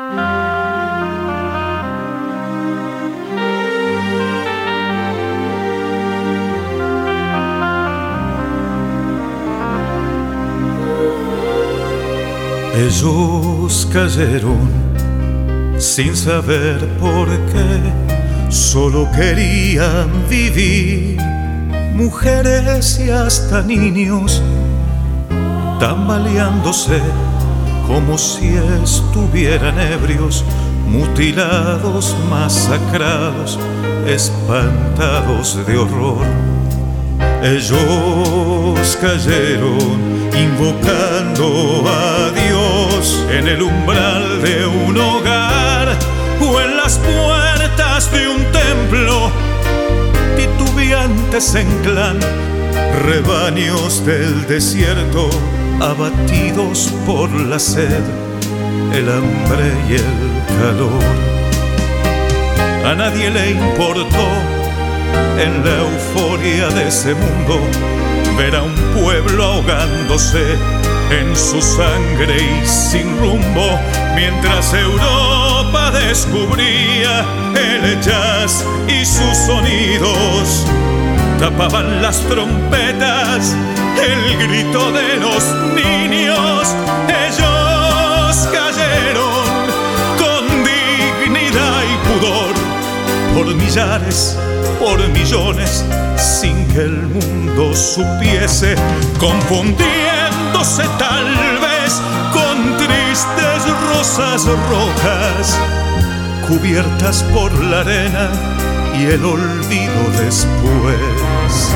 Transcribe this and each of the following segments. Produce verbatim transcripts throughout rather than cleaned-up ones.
Ellos cayeron sin saber por qué, solo querían vivir, mujeres y hasta niños, tambaleándose como si estuvieran ebrios, mutilados, masacrados, espantados de horror. Ellos cayeron invocando a Dios en el umbral de un hogar o en las puertas de un templo, titubeantes en clan, rebaños del desierto, abatidos por la sed, el hambre y el calor. A nadie le importó en la euforia de ese mundo ver a un pueblo ahogándose en su sangre y sin rumbo, mientras Europa descubría el jazz y sus sonidos tapaban las trompetas, el grito de los niños. Ellos cayeron con dignidad y pudor, por millares, por millones, sin que el mundo supiese, confundiéndose tal vez con tristes rosas rojas, cubiertas por la arena y el olvido después.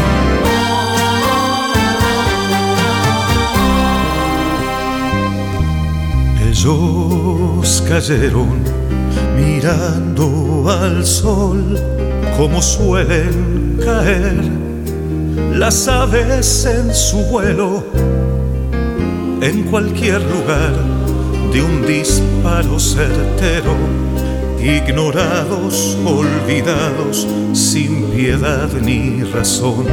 Ellos cayeron mirando al sol como suelen caer las aves en su vuelo, en cualquier lugar de un disparo certero, ignorados, olvidados, sin piedad ni razón.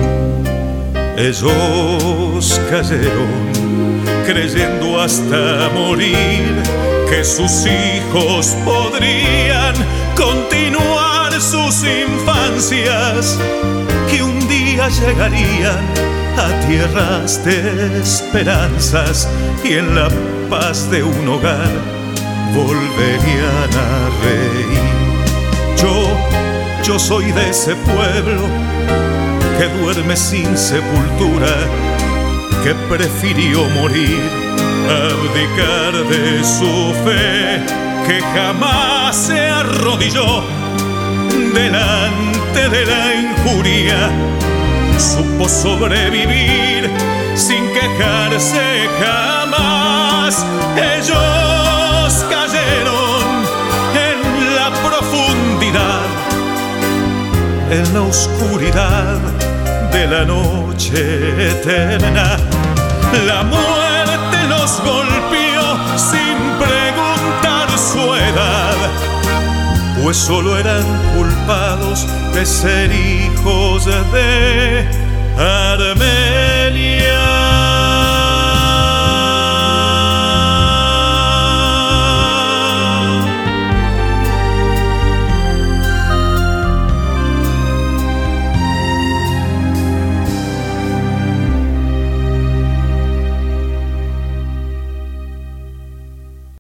Ellos cayeron creyendo hasta morir que sus hijos podrían continuar sus infancias, que un día llegarían a tierras de esperanzas y en la paz de un hogar volverían a reír. Yo, yo soy de ese pueblo que duerme sin sepultura, que prefirió morir, abdicar de su fe, que jamás se arrodilló delante de la injuria, supo sobrevivir sin quejarse jamás. Ellos cayeron en la profundidad, en la oscuridad de la noche eterna. La muerte los golpeó sin preguntar su edad, pues solo eran culpados de ser hijos de Armenia.